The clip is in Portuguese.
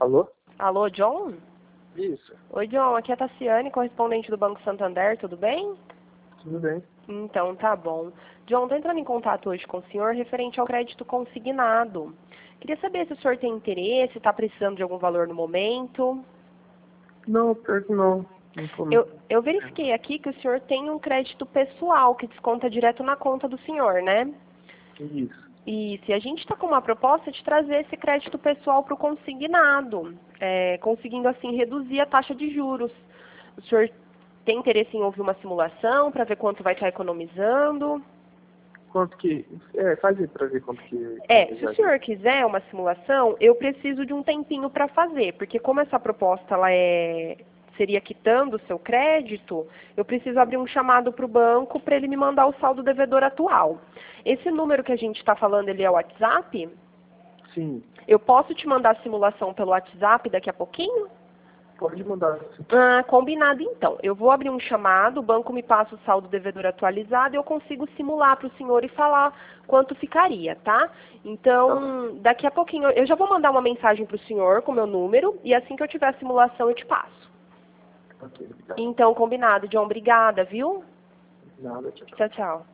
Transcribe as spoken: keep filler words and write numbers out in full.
Alô? Alô, John? Isso. Oi, John. Aqui é a Tassiane, correspondente do Banco Santander. Tudo bem? Tudo bem. Então, tá bom. John, tô entrando em contato hoje com o senhor referente ao crédito consignado. Queria saber se o senhor tem interesse, está precisando de algum valor no momento. Não, pior que não. Não tô, não. Eu, eu verifiquei aqui que o senhor tem um crédito pessoal que desconta direto na conta do senhor, né? Isso. E se a gente está com uma proposta de trazer esse crédito pessoal para o consignado, é, conseguindo assim reduzir a taxa de juros. O senhor tem interesse em ouvir uma simulação para ver quanto vai estar economizando? Quanto que... É, faz aí pra ver quanto que... É, se o senhor quiser uma simulação, eu preciso de um tempinho para fazer, porque como essa proposta ela é, seria quitando o seu crédito, eu preciso abrir um chamado para o banco para ele me mandar o saldo devedor atual. Esse número que a gente está falando, ele é o WhatsApp? Sim. Eu posso te mandar a simulação pelo WhatsApp daqui a pouquinho? Pode mandar. Ah, combinado então. Eu vou abrir um chamado, o banco me passa o saldo devedor atualizado e eu consigo simular para o senhor e falar quanto ficaria, tá? Então, daqui a pouquinho, eu já vou mandar uma mensagem para o senhor com o meu número e assim que eu tiver a simulação eu te passo. Ok, obrigado. Então, combinado, John. Obrigada, viu? Nada, tchau, tchau. Tchau, tchau.